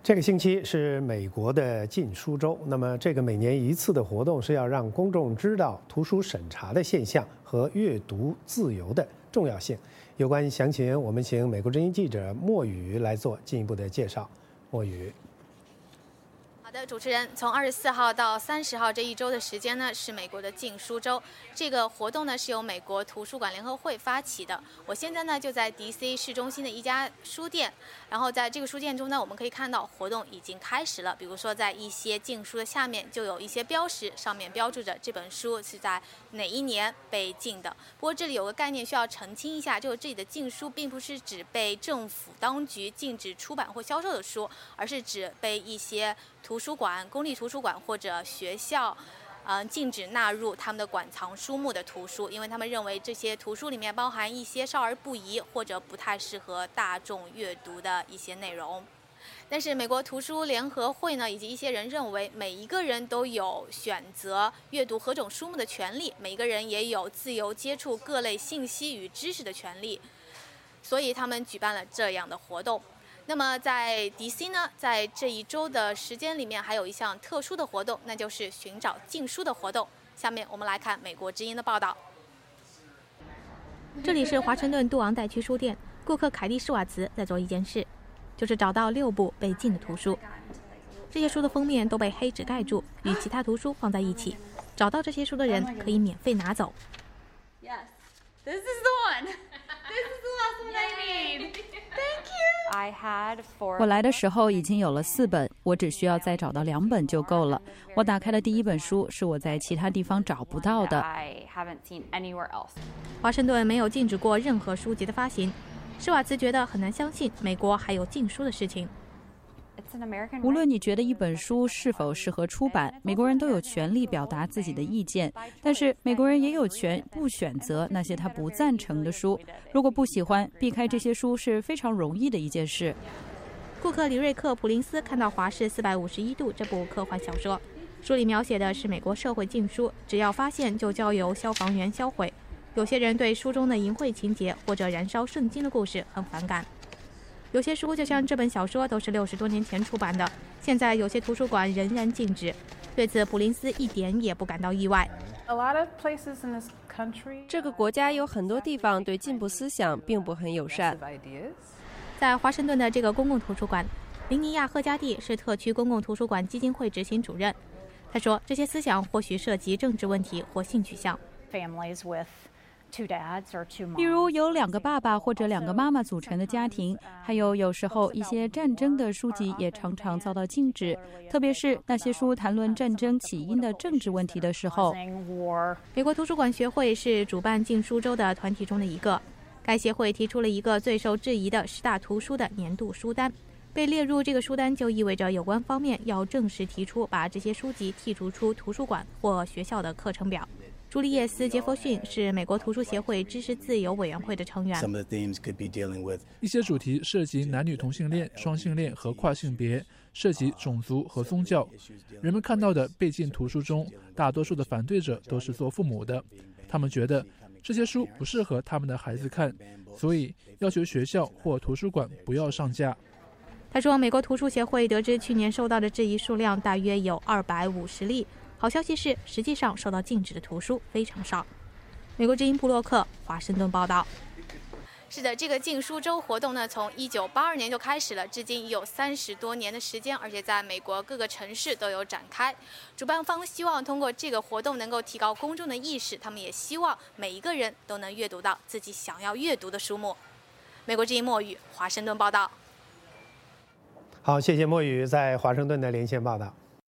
这个星期是美国的禁书周，那么这个每年一次的活动是要让公众知道图书审查的现象和阅读自由的重要性。有关详情，我们请美国之音记者莫宇来做进一步的介绍。莫宇。 好的，主持人，从24号到30号这一周的时间呢，是美国的禁书周。这个活动呢是由美国图书馆联合会发起的。我现在呢就在 DC 市中心的一家书店，然后在这个书店中呢，我们可以看到活动已经开始了。比如说，在一些禁书的下面就有一些标识，上面标注着这本书是在哪一年被禁的。不过这里有个概念需要澄清一下，就是这里的禁书并不是指被政府当局禁止出版或销售的书，而是指被一些图书馆、公立图书馆或者学校，禁止纳入他们的馆藏书目的图书，因为他们认为这些图书里面包含一些少儿不宜或者不太适合大众阅读的一些内容。但是美国图书联合会呢，以及一些人认为，每一个人都有选择阅读何种书目的权利，每一个人也有自由接触各类信息与知识的权利，所以他们举办了这样的活动。那么在 DC 呢，在这一周的时间里面，还有一项特殊的活动，那就是寻找禁书的活动。下面我们来看美国之音的报道。 这里是华盛顿杜昂代区书店，顾客凯蒂·施瓦茨在做一件事，就是找到6部被禁的图书。这些书的封面都被黑纸盖住，与其他图书放在一起。找到这些书的人可以免费拿走。 Yes, this is the one. This is the last one I need. Thank you. 我来的时候已经有了4本，我只需要再找到2本就够了。我打开的第1本书是我在其他地方找不到的。 华盛顿没有禁止过任何书籍的发行。施瓦茨觉得很难相信美国还有禁书的事情。 无论你觉得一本书是否适合出版，美国人都有权利表达自己的意见，但是美国人也有权不选择那些他不赞成的书。如果不喜欢，避开这些书是非常容易的一件事。 库克·里瑞克·普林斯看到《华氏451度》这部科幻小说，书里描写的是美国社会禁书，只要发现就交由消防员销毁。有些人对书中的淫秽情节或者燃烧圣经的故事很反感。有些书就像这本小说都是60多年前出版的，现在有些图书馆仍然禁止。对此，普林斯一点也不感到意外。 这个国家有很多地方对进步思想并不很友善。 在华盛顿的这个公共图书馆，林尼亚·赫加蒂是特区公共图书馆基金会执行主任。他说，这些思想或许涉及政治问题或性取向。 例如有2个爸爸或者2个妈妈组成的家庭，还有时候一些战争的书籍也常常遭到禁止，特别是那些书谈论战争起因的政治问题的时候。 美国图书馆学会是主办禁书周的团体中的一个，该协会提出了一个最受质疑的10大图书的年度书单。被列入这个书单就意味着有关方面要正式提出把这些书籍剔除出图书馆或学校的课程表。朱利叶斯·杰弗逊是美国图书协会知识自由委员会的成员。 一些主题涉及男女同性恋、双性恋和跨性别，涉及种族和宗教。人们看到的被禁图书中，大多数的反对者都是做父母的，他们觉得这些书不适合他们的孩子看，所以要求学校或图书馆不要上架。 他说，美国图书协会得知去年受到的质疑数量大约有250例。好消息是，实际上受到禁止的图书非常少。美国之音布洛克，华盛顿报道。 是的，这个禁书周活动呢，从1982年就开始了，至今已有30多年的时间，而且在美国各个城市都有展开。主办方希望通过这个活动能够提高公众的意识，他们也希望每一个人都能阅读到自己想要阅读的书目。美国之音莫宇，华盛顿报道。 好，谢谢莫宇在华盛顿的连线报道。